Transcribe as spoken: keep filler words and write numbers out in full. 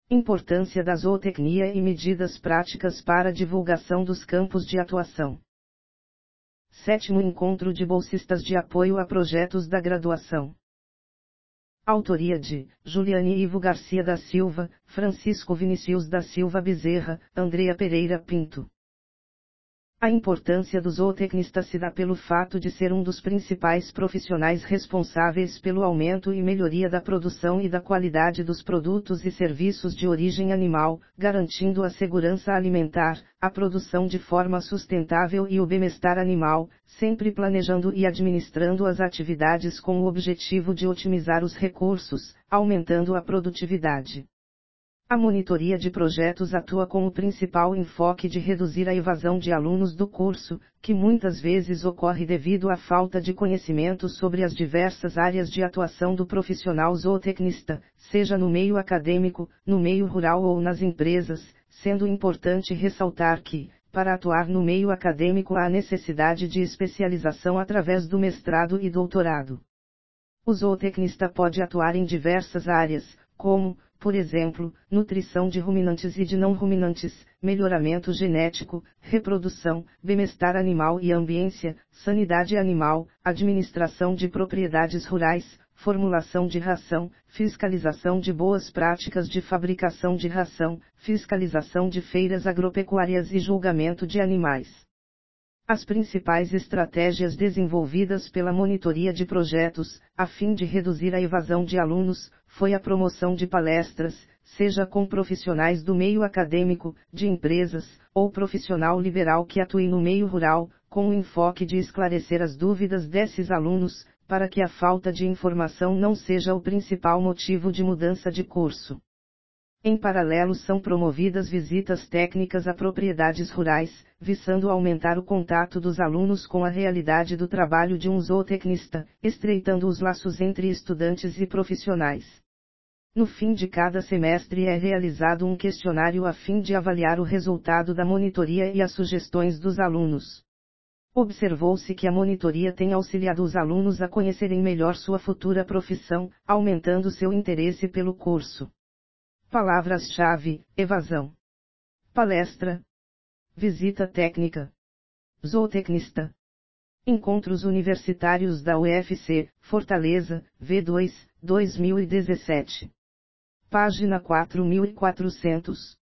Importância da zootecnia e medidas práticas para a divulgação dos campos de atuação. Sétimo Encontro de Bolsistas de Apoio a Projetos da Graduação. Autoria de Juliane Ivo Garcia da Silva, Francisco Vinicius da Silva Bezerra, Andrea Pereira Pinto. A importância do zootecnista se dá pelo fato de ser um dos principais profissionais responsáveis pelo aumento e melhoria da produção e da qualidade dos produtos e serviços de origem animal, garantindo a segurança alimentar, a produção de forma sustentável e o bem-estar animal, sempre planejando e administrando as atividades com o objetivo de otimizar os recursos, aumentando a produtividade. A monitoria de projetos atua com o principal enfoque de reduzir a evasão de alunos do curso, que muitas vezes ocorre devido à falta de conhecimento sobre as diversas áreas de atuação do profissional zootecnista, seja no meio acadêmico, no meio rural ou nas empresas, sendo importante ressaltar que, para atuar no meio acadêmico há necessidade de especialização através do mestrado e doutorado. O zootecnista pode atuar em diversas áreas, como, por exemplo, nutrição de ruminantes e de não ruminantes, melhoramento genético, reprodução, bem-estar animal e ambiência, sanidade animal, administração de propriedades rurais, formulação de ração, fiscalização de boas práticas de fabricação de ração, fiscalização de feiras agropecuárias e julgamento de animais. As principais estratégias desenvolvidas pela monitoria de projetos, a fim de reduzir a evasão de alunos, foi a promoção de palestras, seja com profissionais do meio acadêmico, de empresas, ou profissional liberal que atue no meio rural, com o enfoque de esclarecer as dúvidas desses alunos, para que a falta de informação não seja o principal motivo de mudança de curso. Em paralelo são promovidas visitas técnicas a propriedades rurais, visando aumentar o contato dos alunos com a realidade do trabalho de um zootecnista, estreitando os laços entre estudantes e profissionais. No fim de cada semestre é realizado um questionário a fim de avaliar o resultado da monitoria e as sugestões dos alunos. Observou-se que a monitoria tem auxiliado os alunos a conhecerem melhor sua futura profissão, aumentando seu interesse pelo curso. Palavras-chave: evasão. Palestra. Visita técnica. Zootecnista. Encontros universitários da U F C, Fortaleza, V dois, dois mil e dezessete. Página quatro mil e quatrocentos.